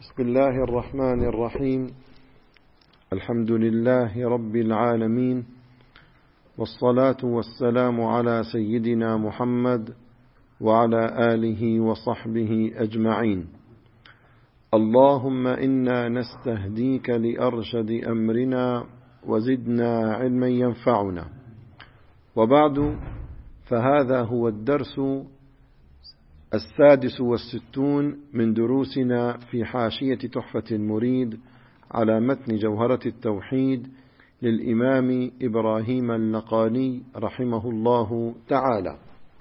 بسم الله الرحمن الرحيم. الحمد لله رب العالمين، والصلاة والسلام على سيدنا محمد وعلى آله وصحبه أجمعين. اللهم إنا نستهديك لأرشد أمرنا وزدنا علما ينفعنا. وبعد، فهذا هو الدرس 66 من دروسنا في حاشية تحفة المريد على متن جوهرة التوحيد للإمام إبراهيم اللقاني رحمه الله تعالى.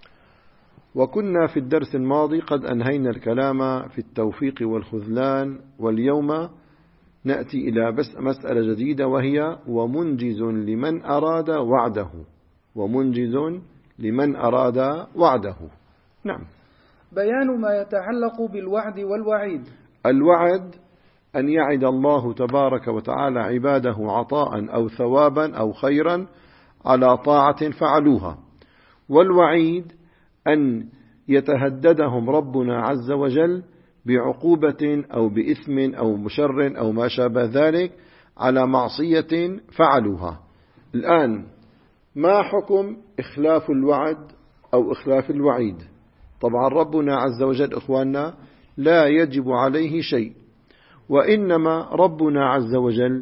وكنا في الدرس الماضي قد أنهينا الكلام في التوفيق والخذلان، واليوم نأتي إلى مسألة جديدة، وهي ومنجز لمن أراد وعده. ومنجز لمن أراد وعده. نعم. بيان ما يتعلق بالوعد والوعيد. الوعد أن يعد الله تبارك وتعالى عباده عطاء أو ثوابا أو خيرا على طاعة فعلوها. والوعيد أن يتهددهم ربنا عز وجل بعقوبة أو بإثم أو مشر أو ما شابه ذلك على معصية فعلوها. الآن، ما حكم إخلاف الوعد أو إخلاف الوعيد؟ طبعا ربنا عز وجل إخواننا لا يجب عليه شيء، وإنما ربنا عز وجل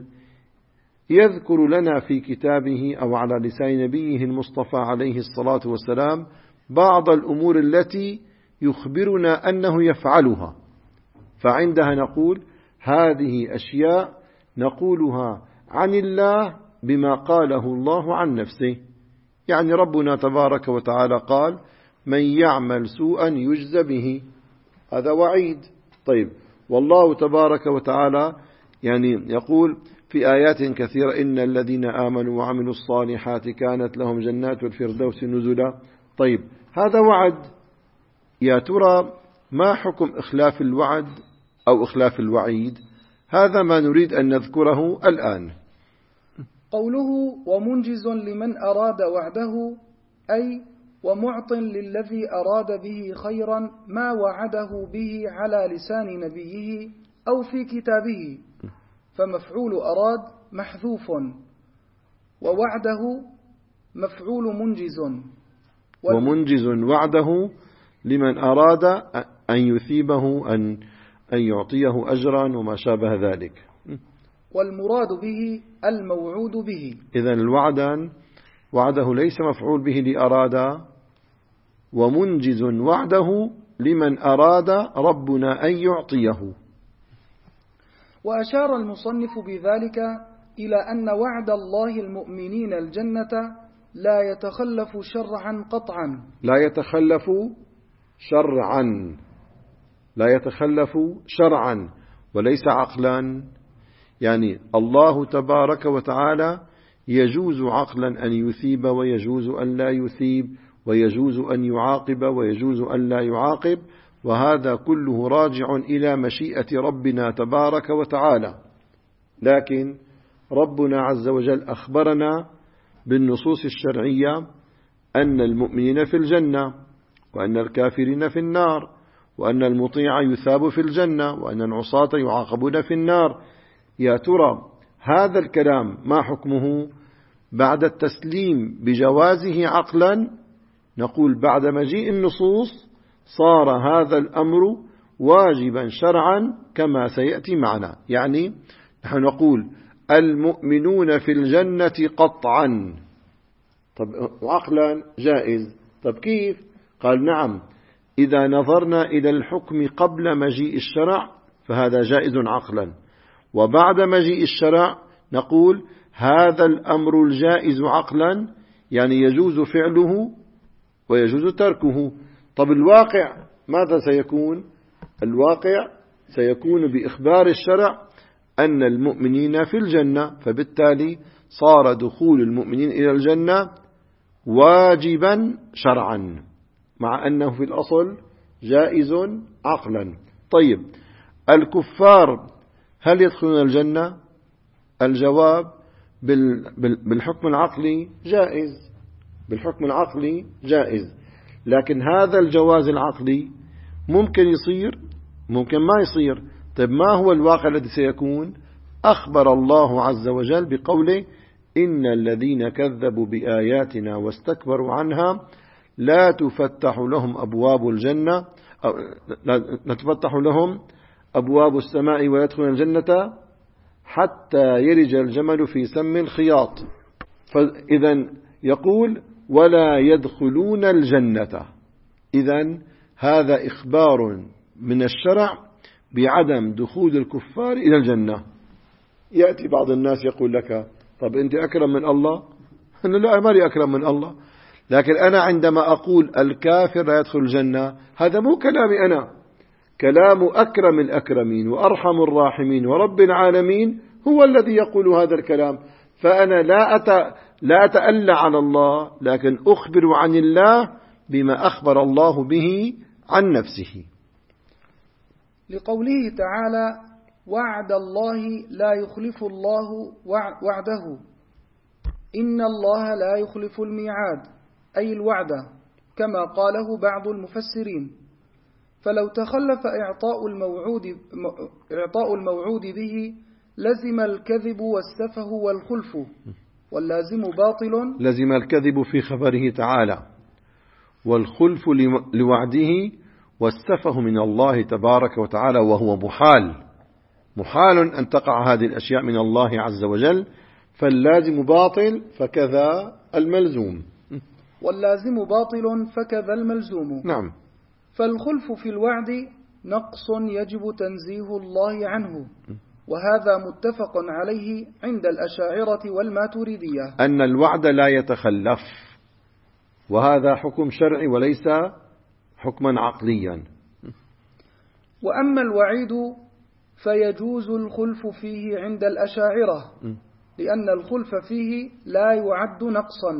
يذكر لنا في كتابه أو على لسان نبيه المصطفى عليه الصلاة والسلام بعض الأمور التي يخبرنا أنه يفعلها، فعندها نقول هذه أشياء نقولها عن الله بما قاله الله عن نفسه. يعني ربنا تبارك وتعالى قال من يعمل سوءا يجزى به، هذا وعيد. طيب، والله تبارك وتعالى يعني يقول في آيات كثيرة إن الذين آمنوا وعملوا الصالحات كانت لهم جنات الفردوس نزلا. طيب، هذا وعد. يا ترى ما حكم إخلاف الوعد أو إخلاف الوعيد؟ هذا ما نريد أن نذكره الآن. قوله ومنجز لمن أراد وعده، أي ومعط للذي أراد به خيرا ما وعده به على لسان نبيه أو في كتابه، فمفعول أراد محذوف، ووعده مفعول منجز. ومنجز وعده لمن أراد أن يثيبه أن يعطيه أجرا وما شابه ذلك. والمراد به الموعود به. إذن وعده ليس مفعول به لأراد، ومنجز وعده لمن أراد ربنا أن يعطيه. وأشار المصنف بذلك إلى أن وعد الله المؤمنين الجنة لا يتخلف شرعا قطعا. لا يتخلف شرعا وليس عقلا. يعني الله تبارك وتعالى يجوز عقلا أن يثيب، ويجوز أن لا يثيب، ويجوز أن يعاقب، ويجوز أن لا يعاقب، وهذا كله راجع إلى مشيئة ربنا تبارك وتعالى. لكن ربنا عز وجل أخبرنا بالنصوص الشرعية أن المؤمنين في الجنة، وأن الكافرين في النار، وأن المطيع يثاب في الجنة، وأن العصاة يعاقبون في النار. يا ترى هذا الكلام ما حكمه بعد التسليم بجوازه عقلا؟ نقول بعد مجيء النصوص صار هذا الأمر واجبا شرعا كما سيأتي معنا. يعني نحن نقول المؤمنون في الجنة قطعا. طب عقلا جائز. طب كيف؟ قال نعم، إذا نظرنا إلى الحكم قبل مجيء الشرع فهذا جائز عقلا، وبعد مجيء الشرع نقول هذا الأمر الجائز عقلا، يعني يجوز فعله ويجوز تركه. طب الواقع ماذا سيكون؟ الواقع سيكون بإخبار الشرع أن المؤمنين في الجنة، فبالتالي صار دخول المؤمنين إلى الجنة واجبا شرعا، مع أنه في الأصل جائز عقلا. طيب، الكفار هل يدخلون الجنة؟ الجواب بالحكم العقلي جائز. بالحكم العقلي جائز، لكن هذا الجواز العقلي ممكن يصير ممكن ما يصير. طيب ما هو الواقع الذي سيكون؟ أخبر الله عز وجل بقوله إن الذين كذبوا بآياتنا واستكبروا عنها لا تفتح لهم أبواب الجنة لا تفتح لهم أبواب السماء ويدخلون الجنة حتى يلج الجمل في سم الخياط. فإذا يقول ولا يدخلون الجنة. إذن هذا إخبار من الشرع بعدم دخول الكفار إلى الجنة. يأتي بعض الناس يقول لك طب أنت أكرم من الله؟ أنا لا مالي أكرم من الله، لكن أنا عندما أقول الكافر لا يدخل الجنة هذا مو كلامي أنا، كلام أكرم الأكرمين وأرحم الراحمين ورب العالمين هو الذي يقول هذا الكلام. فأنا لا أتألى على الله، لكن أخبر عن الله بما أخبر الله به عن نفسه. لقوله تعالى وعد الله لا يخلف الله وعده، إن الله لا يخلف الميعاد أي الوعد كما قاله بعض المفسرين. فلو تخلف إعطاء الموعود به لزم الكذب والسفه والخلف، واللازم باطل. لزم الكذب في خبره تعالى، والخلف لوعده، والسفه من الله تبارك وتعالى، وهو محال أن تقع هذه الأشياء من الله عز وجل، فاللازم باطل فكذا الملزوم. واللازم باطل فكذا الملزوم. نعم. فالخلف في الوعد نقص يجب تنزيه الله عنه، وهذا متفق عليه عند الأشاعرة والماتريدية، أن الوعد لا يتخلف، وهذا حكم شرعي وليس حكما عقليا. وأما الوعيد فيجوز الخلف فيه عند الأشاعرة، لأن الخلف فيه لا يعد نقصا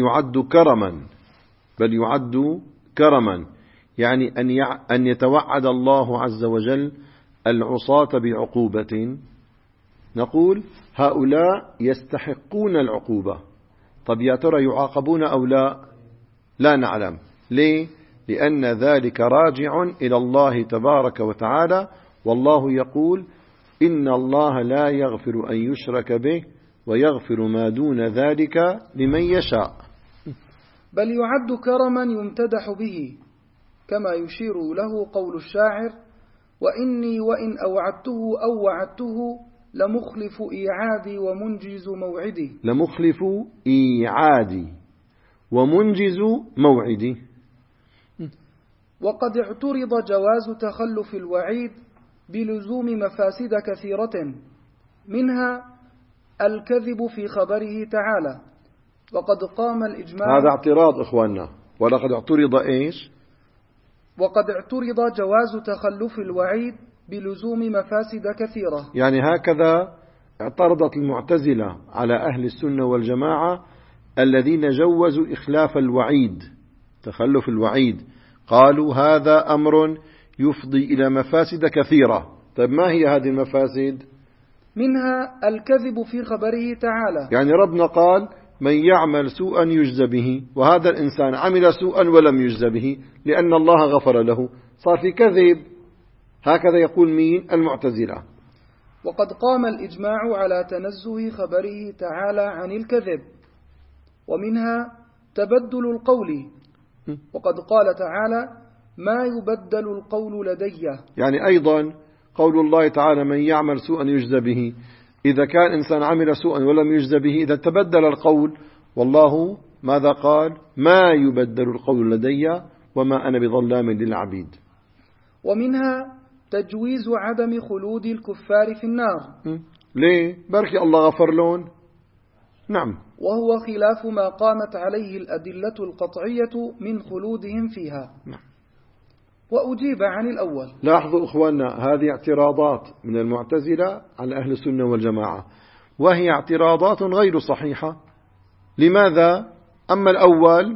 بل يعد كرما، يعني أن يتوعد الله عز وجل العصاة بعقوبة، نقول هؤلاء يستحقون العقوبة. طب يا ترى يعاقبون أو لا نعلم. ليه؟ لأن ذلك راجع إلى الله تبارك وتعالى، والله يقول إن الله لا يغفر أن يشرك به ويغفر ما دون ذلك لمن يشاء. بل يعد كرما يمتدح به، كما يشير له قول الشاعر وإني وإن أوعدته أو وعدته لمخلف إيعادي ومنجز موعدي. لمخلف إيعادي ومنجز موعدي. وقد اعترض جواز تخلف الوعيد بلزوم مفاسد كثيرة، منها الكذب في خبره تعالى، وقد قام الإجماع. هذا اعتراض إخواننا. ولقد اعترض إيش؟ وقد اعترض جواز تخلف الوعيد بلزوم مفاسد كثيرة. يعني هكذا اعترضت المعتزلة على أهل السنة والجماعة الذين جوزوا إخلاف الوعيد، تخلف الوعيد، قالوا هذا أمر يفضي إلى مفاسد كثيرة. طيب ما هي هذه المفاسد؟ منها الكذب في خبره تعالى، يعني ربنا قال من يعمل سوءا يجزى به، وهذا الإنسان عمل سوءا ولم يجزى به لأن الله غفر له، صار في كذب. هكذا يقول مين؟ المعتزلة. وقد قام الإجماع على تنزه خبره تعالى عن الكذب. ومنها تبدل القول، وقد قال تعالى ما يبدل القول لدي. يعني أيضا قول الله تعالى من يعمل سوءا يجزى به، إذا كان إنسان عمل سوءا ولم يجزى به إذا تبدل القول، والله ماذا قال؟ ما يبدل القول لدي وما أنا بظلام للعبيد. ومنها تجويز عدم خلود الكفار في النار. ليه؟ بركي الله غفر لهم. نعم. وهو خلاف ما قامت عليه الأدلة القطعية من خلودهم فيها. نعم. وأجيب عن الأول. لاحظوا إخواننا، هذه اعتراضات من المعتزلة على أهل السنة والجماعة، وهي اعتراضات غير صحيحة. لماذا؟ أما الأول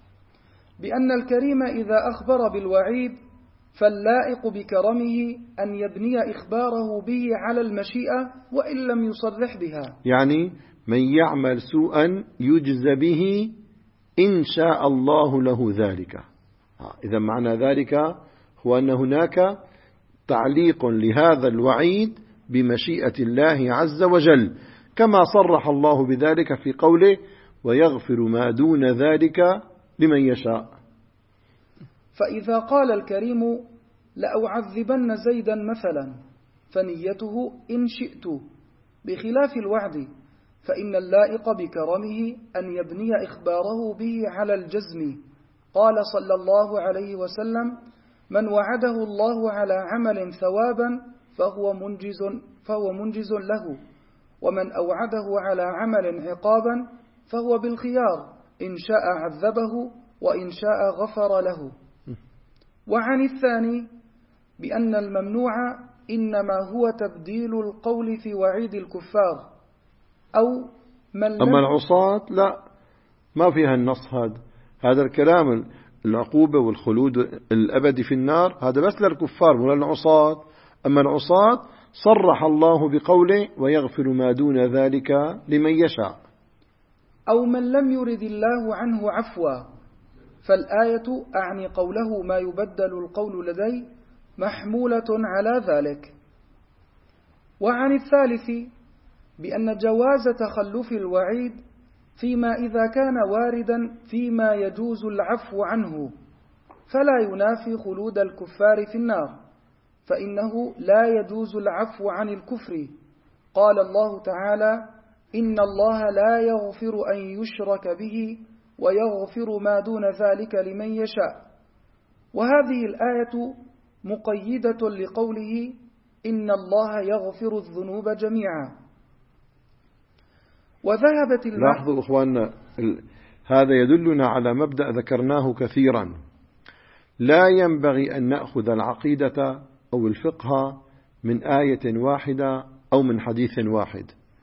بأن الكريم إذا أخبر بالوعيد فاللائق بكرمه أن يبني إخباره به على المشيئة وإن لم يصرح بها. يعني من يعمل سوءا يجزى به إن شاء الله له ذلك. إذا معنى ذلك هو أن هناك تعليق لهذا الوعيد بمشيئة الله عز وجل، كما صرح الله بذلك في قوله ويغفر ما دون ذلك لمن يشاء. فإذا قال الكريم لأعذبن زيدا مثلا، فنيته إن شئت بخلاف الوعد، فإن اللائق بكرمه أن يبني إخباره به على الجزم. قال صلى الله عليه وسلم: من وعده الله على عمل ثوابا فهو منجز له، ومن أوعده على عمل عقابا فهو بالخيار، إن شاء عذبه وإن شاء غفر له. وعن الثاني بأن الممنوع إنما هو تبديل القول في وعيد الكفار أو من أما العصاة لا، ما فيها النص هذا الكلام، العقوبة والخلود الأبدي في النار هذا بس للكفار ولا العصاة. أما العصاة صرح الله بقوله ويغفر ما دون ذلك لمن يشاء. أو من لم يرد الله عنه عفوا، فالآية أعني قوله ما يبدل القول لدي محمولة على ذلك. وعن الثالث بأن جواز تخلف الوعيد فيما إذا كان واردا فيما يجوز العفو عنه، فلا ينافي خلود الكفار في النار، فإنه لا يجوز العفو عن الكفر. قال الله تعالى: إن الله لا يغفر أن يشرك به ويغفر ما دون ذلك لمن يشاء. وهذه الآية مقيدة لقوله إن الله يغفر الذنوب جميعا. وذهبت لاحظوا إخواننا، هذا يدلنا على مبدأ ذكرناه كثيرا: لا ينبغي أن نأخذ العقيدة أو الفقه من آية واحدة أو من حديث واحد،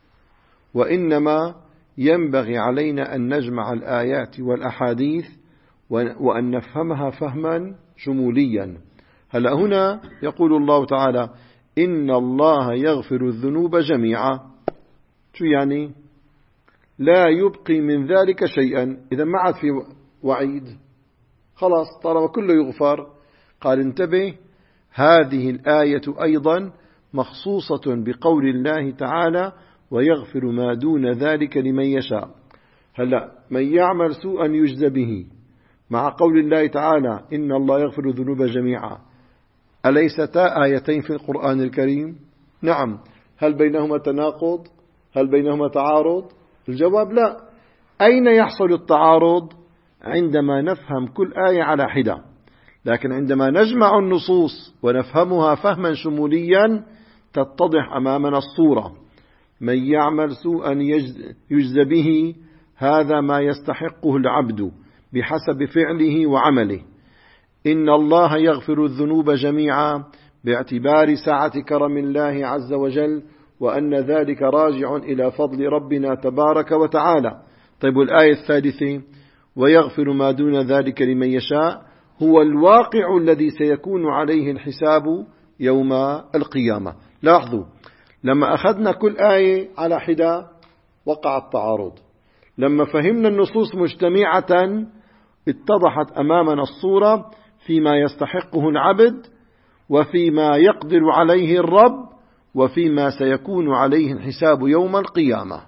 وإنما ينبغي علينا أن نجمع الآيات والأحاديث وأن نفهمها فهما شموليا. هلأ هنا يقول الله تعالى إن الله يغفر الذنوب جميعا، شو يعني؟ لا يبقي من ذلك شيئا. إذا ما عاد في وعيد، خلاص طالما كله يغفر. قال انتبه، هذه الآية أيضا مخصوصة بقول الله تعالى ويغفر ما دون ذلك لمن يشاء. هلأ من يعمل سوءا يجزى به، مع قول الله تعالى إن الله يغفر الذنوب جميعا، أليستا آيتين في القرآن الكريم؟ نعم. هل بينهما تناقض؟ هل بينهما تعارض؟ الجواب لا. أين يحصل التعارض؟ عندما نفهم كل آية على حدة. لكن عندما نجمع النصوص ونفهمها فهما شموليا تتضح أمامنا الصورة. من يعمل سوءا يجزى به، هذا ما يستحقه العبد بحسب فعله وعمله. إن الله يغفر الذنوب جميعا باعتبار سعة كرم الله عز وجل، وأن ذلك راجع إلى فضل ربنا تبارك وتعالى. طيب الآية الثالثة ويغفر ما دون ذلك لمن يشاء، هو الواقع الذي سيكون عليه الحساب يوم القيامة. لاحظوا، لما أخذنا كل آية على حدة وقع التعارض. لما فهمنا النصوص مجتمعة اتضحت أمامنا الصورة فيما يستحقه العبد، وفيما يقدر عليه الرب، وفيما سيكون عليه الحساب يوم القيامة.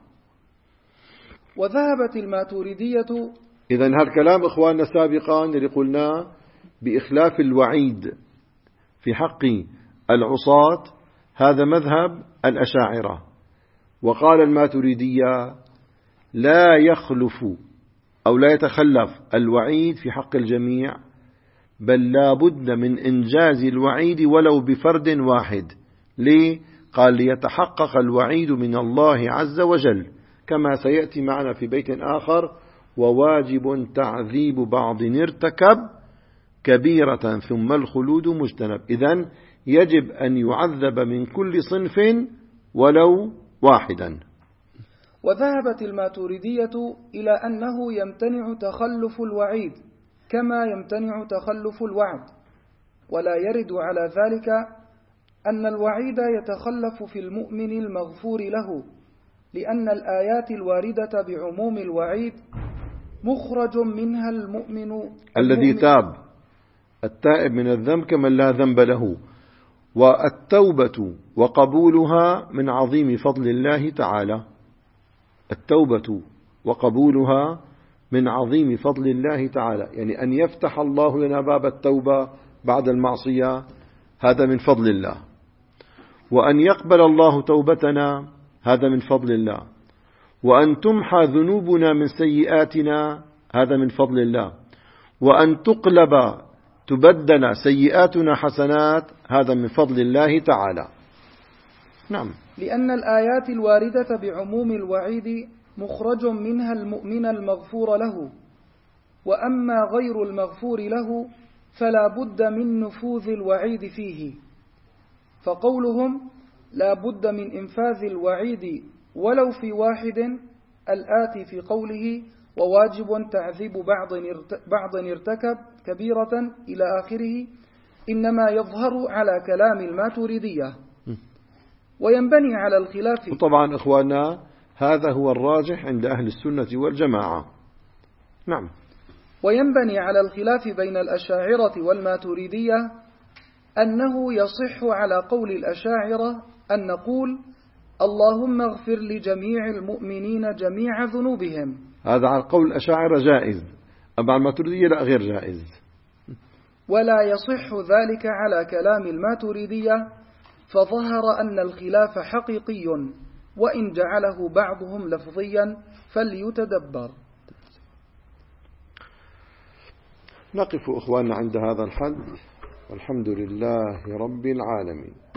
وذهبت الماتريدية. إذن هالكلام إخواننا سابقا اللي قلنا بإخلاف الوعيد في حق العصاة هذا مذهب الأشاعرة. وقال الماتريدية لا يخلف أو لا يتخلف الوعيد في حق الجميع، بل لا بد من إنجاز الوعيد ولو بفرد واحد. ليه؟ قال ليتحقق الوعيد من الله عز وجل، كما سيأتي معنا في بيت آخر: وواجب تعذيب بعض ارتكب كبيرة ثم الخلود مجتنب. إذن يجب أن يعذب من كل صنف ولو واحدا. وذهبت الماتريدية إلى أنه يمتنع تخلف الوعيد كما يمتنع تخلف الوعد، ولا يرد على ذلك أن الوعيد يتخلف في المؤمن المغفور له، لأن الآيات الواردة بعموم الوعيد مخرج منها المؤمن الذي تاب. التائب من الذنب كمن لا ذنب له. والتوبة وقبولها من عظيم فضل الله تعالى. التوبة وقبولها من عظيم فضل الله تعالى، يعني أن يفتح الله لنا باب التوبة بعد المعصية، هذا من فضل الله. وأن يقبل الله توبتنا، هذا من فضل الله. وأن تمحى ذنوبنا من سيئاتنا، هذا من فضل الله. وأن تبدل سيئاتنا حسنات، هذا من فضل الله تعالى. نعم. لأن الآيات الواردة بعموم الوعيد مخرج منها المؤمن المغفور له، وأما غير المغفور له فلا بد من نفوذ الوعيد فيه. فقولهم لا بد من إنفاذ الوعيد ولو في واحد الآتي في قوله وواجب تعذيب بعض ارتكب كبيرة إلى آخره إنما يظهر على كلام الماتريدية، وينبني على الخلاف. وطبعا إخواننا هذا هو الراجح عند أهل السنة والجماعة. نعم. وينبني على الخلاف بين الأشاعرة والماتريدية أنه يصح على قول الأشاعرة أن نقول اللهم اغفر لجميع المؤمنين جميع ذنوبهم، هذا على قول الأشاعرة جائز، أما الماتريدية لا، غير جائز. ولا يصح ذلك على كلام الماتريدية، فظهر أن الخلاف حقيقي وإن جعله بعضهم لفظيا فليتدبر. نقف أخواننا عند هذا الحد، والحمد لله رب العالمين.